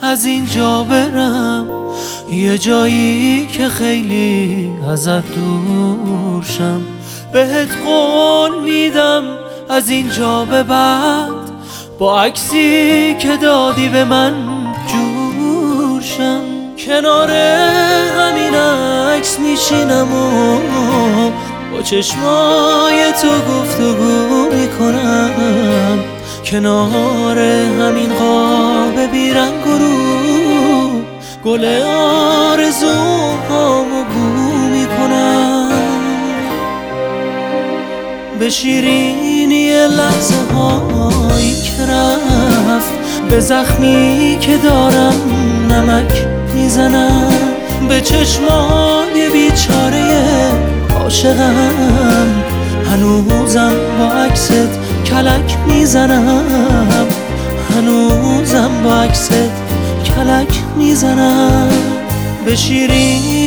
از اینجا برم یه جایی که خیلی ازت دور شم. بهت قول میدم از اینجا به بعد با عکسی که دادی به من جور شم. کنار همین عکس میشینم و با چشمای تو گفتگو میکنم. کنار همین قاب بیرنگ و رو گل آرزوهامو بو میکنم. به شیرینی لحظه هایی که رفت، به زخمی که دارم نمک میزنم، به چشمای بیچاره عاشقم هنوزم با عکست کلک میزنم. هنوزم با عکست کلک میزنم. به شیرین